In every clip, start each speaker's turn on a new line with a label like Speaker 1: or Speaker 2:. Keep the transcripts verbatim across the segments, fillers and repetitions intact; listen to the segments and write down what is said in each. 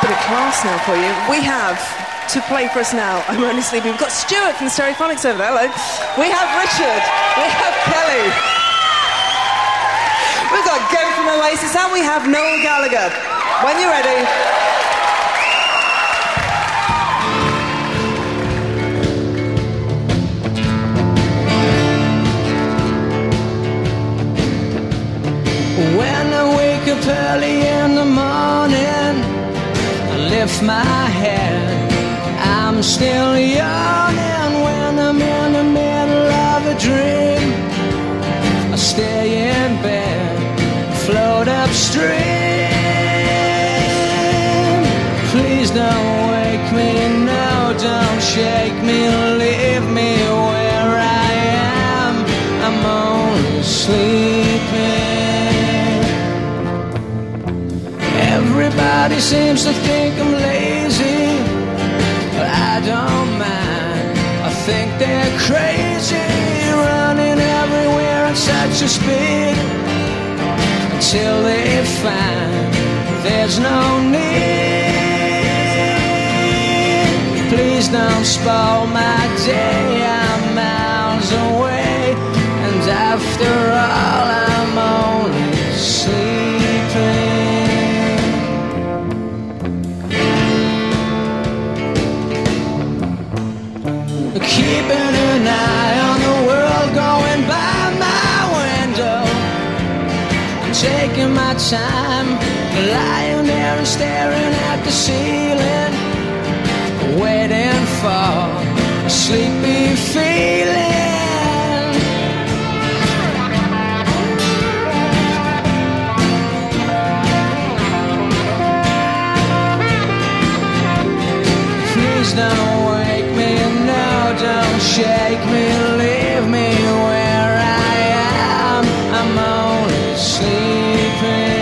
Speaker 1: bit of class now for you. We have, to play for us now, I'm Only Sleepy. We've got Stuart from the Stereophonics over there. Hello. We have Richard. We have Kelly. We've got Gary from Oasis, and we have Noel Gallagher. When you're ready.
Speaker 2: When I wake up early in the morning, I lift my head, I'm still young. And when I'm in the middle of a dream, I stay in bed, float upstream. Please don't wake me, no, don't shake me, leave me where I am, I'm only sleeping. Everybody seems to think I'm lazy, but I don't mind. I think they're crazy, running everywhere at such a speed, until they find there's no need. Please don't spoil my day, I'm miles away, and after all I'm only sleeping. Keeping an eye on the world going by my window, I'm taking my time, lying there and staring at the ceiling, waiting for a sleepy feeling. Please don't wake me, no, don't shake me, leave me where I am, I'm only sleeping.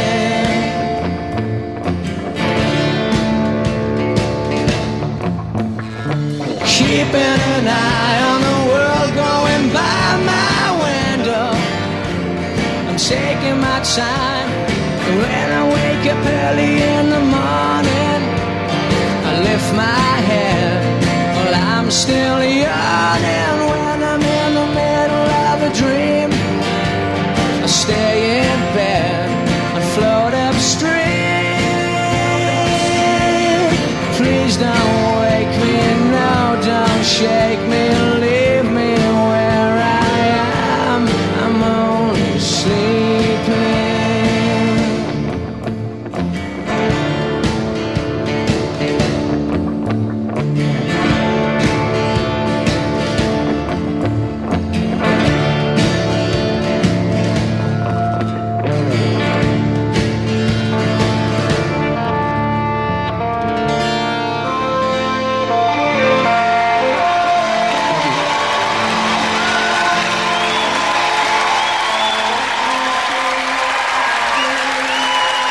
Speaker 2: Keeping an eye on the world going by my window, I'm taking my time. When I wake up early in the morning, I lift my head, well, I'm still young. And when I'm in the middle of a dream, I stay in bed and float upstream. Please don't wake me, no, don't shake me, leave me where I am, I'm only sleeping.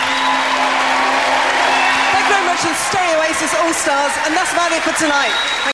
Speaker 1: Stay Oasis All Stars, and that's about it for tonight.